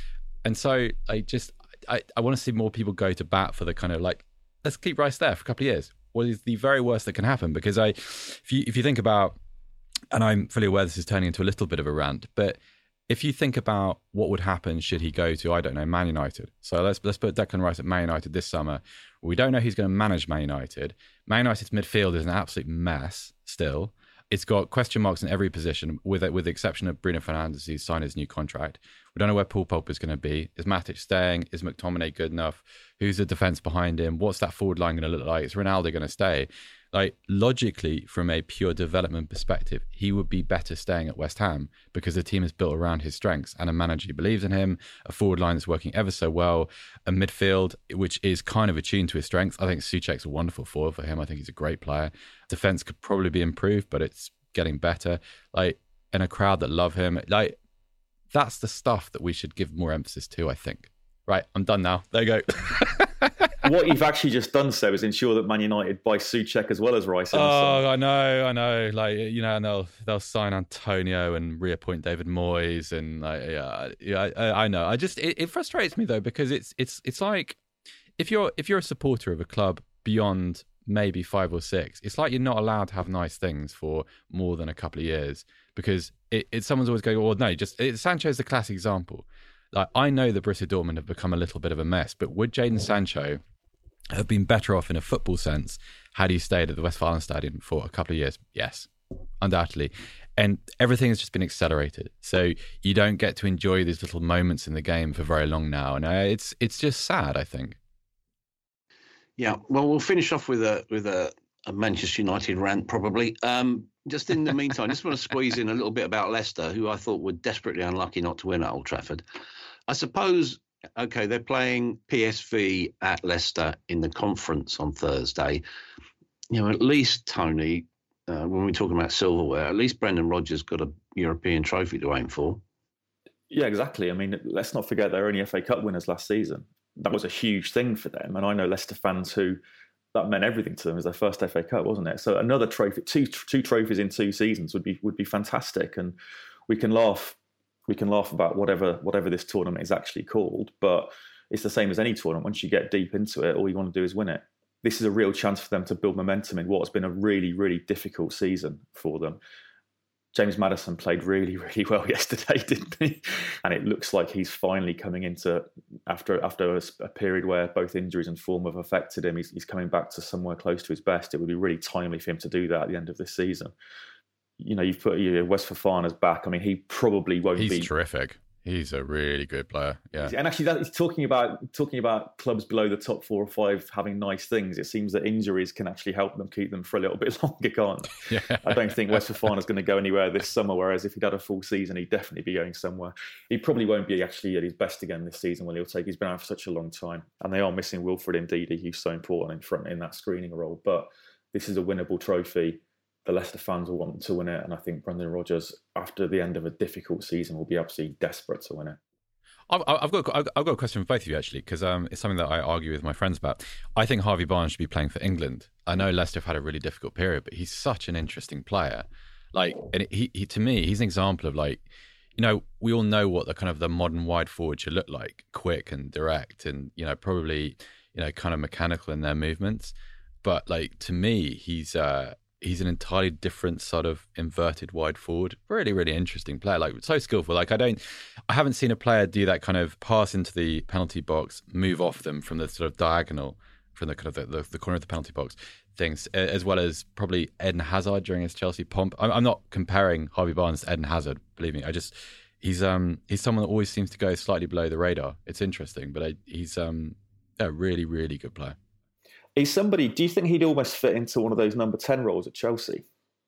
And so I just, I, I want to see more people go to bat for the kind of like, let's keep Rice there for a couple of years. What is the very worst that can happen? Because I, if you if you think about, and I'm fully aware this is turning into a little bit of a rant, but if you think about what would happen should he go to, I don't know, Man United. So let's let's put Declan Rice at Man United this summer. We don't know who's going to manage Man United. Man United's midfield is an absolute mess still. It's got question marks in every position, with with the exception of Bruno Fernandes, who's signed his new contract. We don't know where Paul Pogba is going to be. Is Matic staying? Is McTominay good enough? Who's the defence behind him? What's that forward line going to look like? Is Ronaldo going to stay? Like, logically, from a pure development perspective, he would be better staying at West Ham because the team is built around his strengths and a manager who believes in him, a forward line that's working ever so well, a midfield which is kind of attuned to his strengths. I think Souček's a wonderful forward for him. I think he's a great player. Defence could probably be improved, but it's getting better. Like, and a crowd that love him. Like, that's the stuff that we should give more emphasis to, I think. Right, I'm done now. There you go. What you've actually just done, Seb, is ensure that Man United buy Souček as well as Rice. Oh, I know, I know. Like, you know, and they'll they'll sign Antonio and reappoint David Moyes, and like, yeah, yeah, I, I know. I just it, it frustrates me though, because it's it's it's like if you're if you're a supporter of a club beyond maybe five or six, it's like you're not allowed to have nice things for more than a couple of years, because it, it someone's always going, oh no, just it, Sancho's the classic example. Like, I know that Borussia Dortmund have become a little bit of a mess, but would Jadon Sancho have been better off in a football sense had he stayed at the Westfalenstadion for a couple of years? Yes, undoubtedly. And everything has just been accelerated. So you don't get to enjoy these little moments in the game for very long now. And uh, it's it's just sad, I think. Yeah, well, we'll finish off with a with a, a Manchester United rant, probably. Um, just in the meantime, I just want to squeeze in a little bit about Leicester, who I thought were desperately unlucky not to win at Old Trafford. I suppose, okay, they're playing P S V at Leicester in the conference on Thursday. You know, at least, Tony, uh, when we're talking about silverware, at least Brendan Rodgers got a European trophy to aim for. Yeah, exactly. I mean, let's not forget they're only F A Cup winners last season. That was a huge thing for them. And I know Leicester fans who that meant everything to them as their first F A Cup, wasn't it? So another trophy, two two trophies in two seasons would be would be fantastic. And we can laugh. We can laugh about whatever whatever this tournament is actually called, but it's the same as any tournament. Once you get deep into it, all you want to do is win it. This is a real chance for them to build momentum in what's been a really, really difficult season for them. James Maddison played really, really well yesterday, didn't he? And it looks like he's finally coming into, after after a, a period where both injuries and form have affected him, he's, he's coming back to somewhere close to his best. It would be really timely for him to do that at the end of this season. You know, you've put you know, Wes Fofana's back. I mean, he probably won't he's be... He's terrific. He's a really good player, yeah. And actually, that, he's talking about talking about clubs below the top four or five having nice things. It seems that injuries can actually help them keep them for a little bit longer, can't they? Yeah. I don't think Wes Fofana's going to go anywhere this summer, whereas if he'd had a full season, he'd definitely be going somewhere. He probably won't be actually at his best again this season, will he'll take. He's been out for such a long time. And they are missing Wilfred Ndidi, who's so important in front in that screening role. But this is a winnable trophy. The Leicester fans will want to win it, and I think Brendan Rodgers, after the end of a difficult season, will be absolutely desperate to win it. I've, I've got I've got a question for both of you, actually, because um, it's something that I argue with my friends about. I think Harvey Barnes should be playing for England. I know Leicester have had a really difficult period, but he's such an interesting player. Like, and he, he to me, he's an example of, like, you know, we all know what the kind of the modern wide forward should look like: quick and direct, and, you know, probably, you know, kind of mechanical in their movements. But, like, to me, he's uh, he's an entirely different sort of inverted wide forward. Really, really interesting player. Like, so skillful. Like, I don't, I haven't seen a player do that kind of pass into the penalty box, move off them from the sort of diagonal, from the kind of the, the, the corner of the penalty box things, as well as probably Eden Hazard during his Chelsea pomp. I'm, I'm not comparing Harvey Barnes to Eden Hazard, believe me. I just, he's um he's someone that always seems to go slightly below the radar. It's interesting, but I, he's um a really, really good player. He's somebody, do you think he'd almost fit into one of those number ten roles at Chelsea?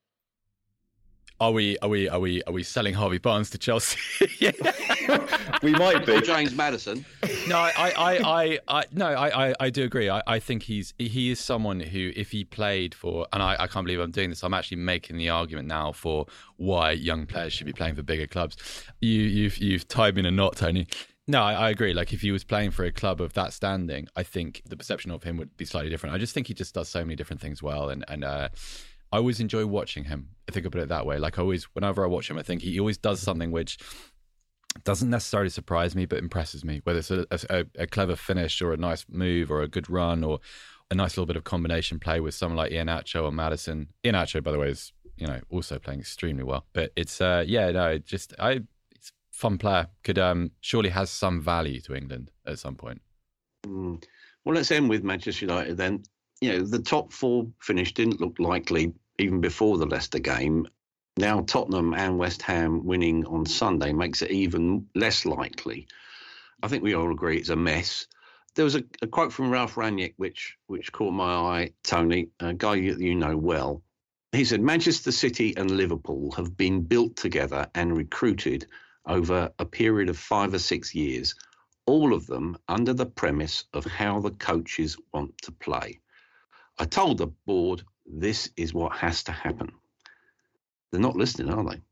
Are we are we are we are we selling Harvey Barnes to Chelsea? Yeah. We might be. Or James Maddison. No, I I, I, I no, I, I, I do agree. I, I think he's he is someone who, if he played for, and I, I can't believe I'm doing this, I'm actually making the argument now for why young players should be playing for bigger clubs. You you've you've tied me in a knot, Tony. No, I, I agree. Like, if he was playing for a club of that standing, I think the perception of him would be slightly different. I just think he just does so many different things well, and and uh, I always enjoy watching him. I think I put it that way. Like, I always, whenever I watch him, I think he always does something which doesn't necessarily surprise me, but impresses me. Whether it's a, a, a clever finish or a nice move or a good run or a nice little bit of combination play with someone like Iheanacho or Maddison. Iheanacho, by the way, is you know also playing extremely well. But it's uh, yeah, no, just I, it's a fun player. Could um surely has some value to England at some point. Mm. Well, let's end with Manchester United then. You know, the top four finish didn't look likely even before the Leicester game. Now Tottenham and West Ham winning on Sunday makes it even less likely. I think we all agree it's a mess. There was a, a quote from Ralph Rangnick which which caught my eye, Tony, a guy you, you know well. He said, Manchester City and Liverpool have been built together and recruited over a period of five or six years, all of them under the premise of how the coaches want to play. I told the board this is what has to happen. They're not listening, are they?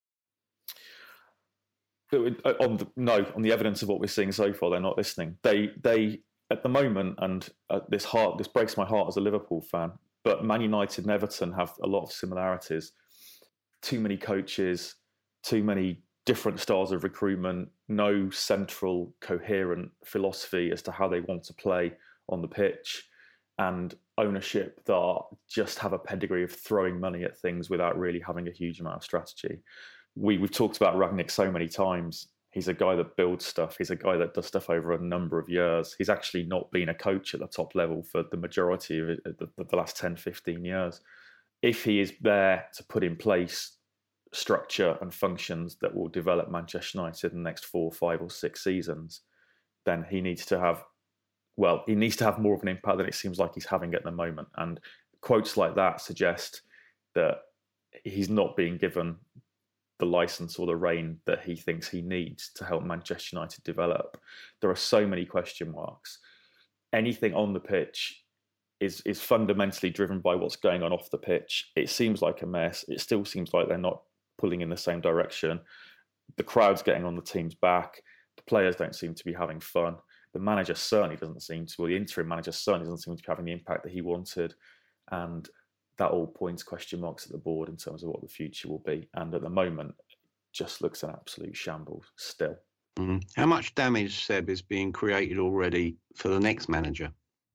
On the, no, on the evidence of what we're seeing so far, they're not listening. They, they at the moment, and uh, this heart, this breaks my heart as a Liverpool fan, but Man United and Everton have a lot of similarities. Too many coaches, too many different styles of recruitment, no central coherent philosophy as to how they want to play on the pitch, and ownership that just have a pedigree of throwing money at things without really having a huge amount of strategy. We, we've talked about Rangnick so many times. He's a guy that builds stuff. He's a guy that does stuff over a number of years. He's actually not been a coach at the top level for the majority of it, the, the last ten, fifteen years. If he is there to put in place structure and functions that will develop Manchester United in the next four, five or six seasons, then he needs to have, well, he needs to have more of an impact than it seems like he's having at the moment. And quotes like that suggest that he's not being given the license or the rein that he thinks he needs to help Manchester United develop. There are so many question marks. Anything on the pitch is is fundamentally driven by what's going on off the pitch. It seems like a mess. It still seems like they're not pulling in the same direction. The crowd's getting on the team's back. The players don't seem to be having fun. The manager certainly doesn't seem to, or the interim manager certainly doesn't seem to be having the impact that he wanted. And that all points question marks at the board in terms of what the future will be. And at the moment, it just looks an absolute shambles still. Mm. How much damage, Seb, is being created already for the next manager?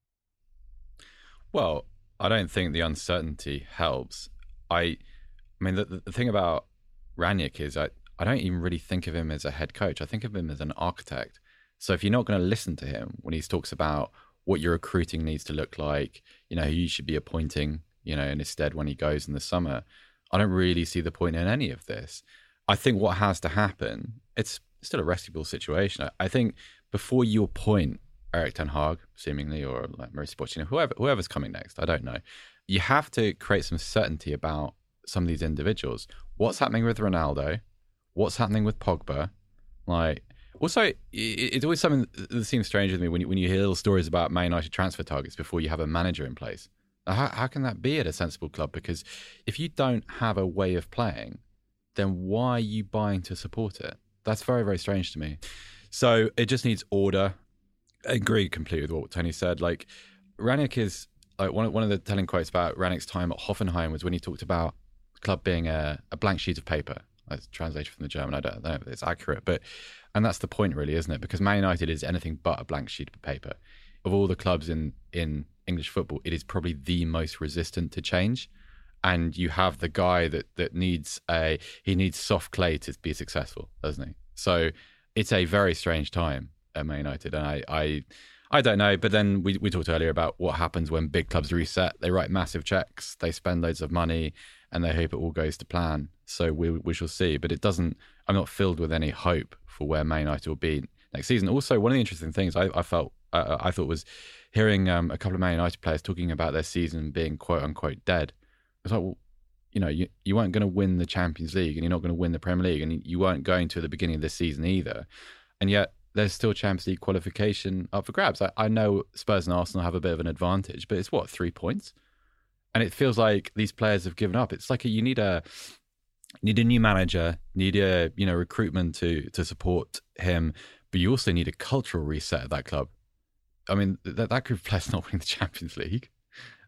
Well, I don't think the uncertainty helps. I, I mean, the, the thing about Rangnick is I, I don't even really think of him as a head coach. I think of him as an architect. So if you're not going to listen to him when he talks about what your recruiting needs to look like, you know, who you should be appointing, you know, in his stead when he goes in the summer, I don't really see the point in any of this. I think what has to happen, it's still a rescue situation. I, I think before you appoint Erik ten Hag, seemingly, or like Mauricio Pochettino, whoever, whoever's coming next, I don't know. You have to create some certainty about some of these individuals. What's happening with Ronaldo? What's happening with Pogba? Like, also, it, it's always something that seems strange with me when you, when you hear little stories about Man United transfer targets before you have a manager in place. How, how can that be at a sensible club? Because if you don't have a way of playing, then why are you buying to support it? That's very, very strange to me. So it just needs order. I agree completely with what Tony said. Like, Rangnick is, like, one of, one of the telling quotes about Rangnick's time at Hoffenheim was when he talked about the club being a, a blank sheet of paper. That's translated from the German. I don't know if it's accurate, but, and that's the point really, isn't it? Because Man United is anything but a blank sheet of paper. Of all the clubs in, in English football, it is probably the most resistant to change. And you have the guy that, that needs a, he needs soft clay to be successful, doesn't he? So it's a very strange time at Man United. And I, I, I don't know. But then we, we talked earlier about what happens when big clubs reset. They write massive checks, they spend loads of money, and they hope it all goes to plan. So we we shall see. But it doesn't, I'm not filled with any hope for where Man United will be next season. Also, one of the interesting things I, I felt, uh, I thought was hearing um, a couple of Man United players talking about their season being quote unquote dead. It's like, well, you know, you, you weren't going to win the Champions League and you're not going to win the Premier League and you weren't going to at the beginning of this season either. And yet there's still Champions League qualification up for grabs. I, I know Spurs and Arsenal have a bit of an advantage, but it's what, three points? And it feels like these players have given up. It's like a, you need a need a new manager, need a, you know, recruitment to to support him, but you also need a cultural reset at that club. I mean, that, that group of players not winning the Champions League.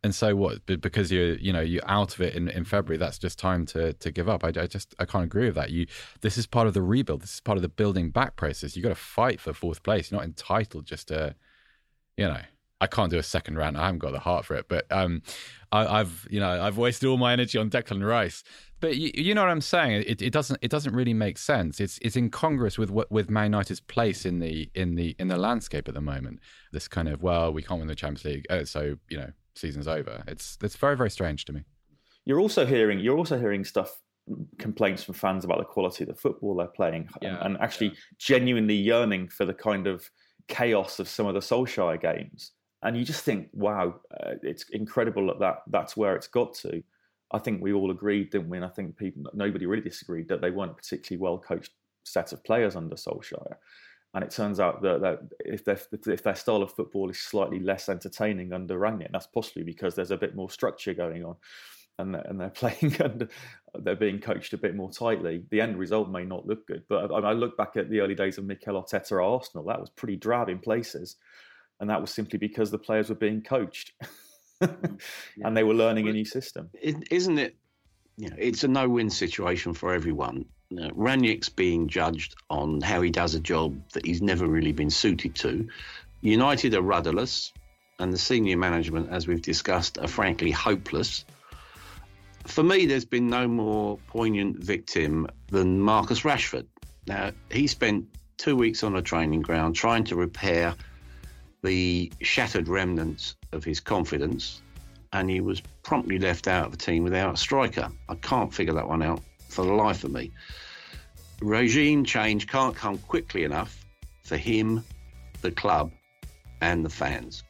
And so what? Because you're, you know, you're out of it in, in February, that's just time to to give up. I, I just, I can't agree with that. You, this is part of the rebuild. This is part of the building back process. You got to fight for fourth place. You're not entitled just to, you know, I can't do a second round. I haven't got the heart for it. But um, I, I've, you know, I've wasted all my energy on Declan Rice. But you, you know what I'm saying? It, it doesn't, it doesn't really make sense. It's, it's incongruous with what, with Man United's place in the, in the, in the landscape at the moment. This kind of, well, we can't win the Champions League, oh, so you know, season's over. It's, it's very, very strange to me. You're also hearing, you're also hearing stuff, complaints from fans about the quality of the football they're playing, yeah, and, and actually yeah. genuinely yearning for the kind of chaos of some of the Solskjaer games. And you just think, wow, uh, it's incredible that, that that's where it's got to. I think we all agreed, didn't we? And I think people, nobody really disagreed that they weren't a particularly well-coached set of players under Solskjaer. And it turns out that, that if, their, if their style of football is slightly less entertaining under Rangnick, that's possibly because there's a bit more structure going on, and they're, and they're playing under, they're being coached a bit more tightly. The end result may not look good, but I, I look back at the early days of Mikel Arteta at Arsenal. That was pretty drab in places, and that was simply because the players were being coached. Yeah. And they were learning well, a new system. Isn't it? You know, it's a no-win situation for everyone. You know, Rangnick's being judged on how he does a job that he's never really been suited to. United are rudderless, and the senior management, as we've discussed, are frankly hopeless. For me, there's been no more poignant victim than Marcus Rashford. Now, he spent two weeks on a training ground trying to repair the shattered remnants of his confidence, and he was promptly left out of the team without a striker. I can't figure that one out for the life of me. Regime change can't come quickly enough for him, the club, and the fans.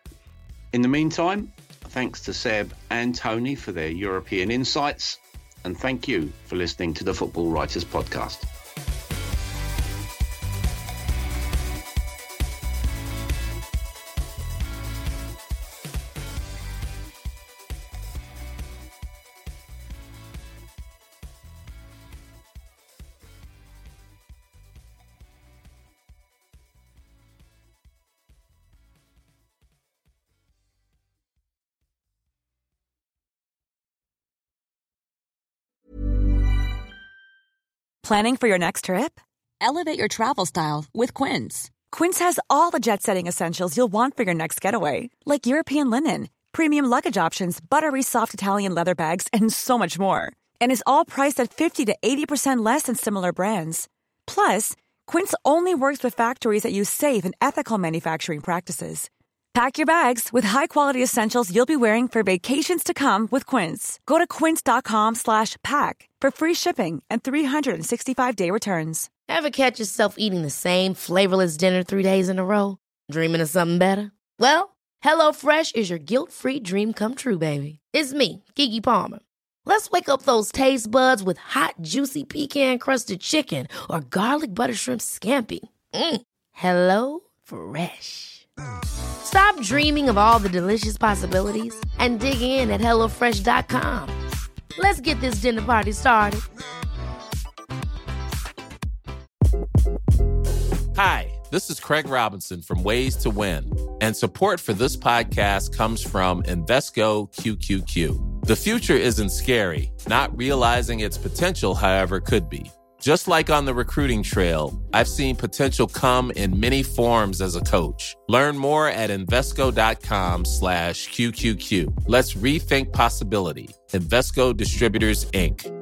In the meantime, thanks to Seb and Tony for their European insights, and thank you for listening to the Football Writers Podcast. Planning for your next trip? Elevate your travel style with Quince. Quince has all the jet-setting essentials you'll want for your next getaway, like European linen, premium luggage options, buttery soft Italian leather bags, and so much more. And is all priced at fifty to eighty percent less than similar brands. Plus, Quince only works with factories that use safe and ethical manufacturing practices. Pack your bags with high-quality essentials you'll be wearing for vacations to come with Quince. Go to quince.com slash pack for free shipping and three sixty-five day returns. Ever catch yourself eating the same flavorless dinner three days in a row? Dreaming of something better? Well, HelloFresh is your guilt-free dream come true, baby. It's me, Keke Palmer. Let's wake up those taste buds with hot, juicy pecan-crusted chicken or garlic butter shrimp scampi. Mm. Hello Fresh. Stop dreaming of all the delicious possibilities and dig in at hello fresh dot com. Let's get this dinner party started. Hi, this is Craig Robinson from Ways to Win, and support for this podcast comes from Invesco Q Q Q. The future isn't scary. Not realizing its potential, however, could be. Just like on the recruiting trail, I've seen potential come in many forms as a coach. Learn more at Invesco.com slash QQQ. Let's rethink possibility. Invesco Distributors, Incorporated.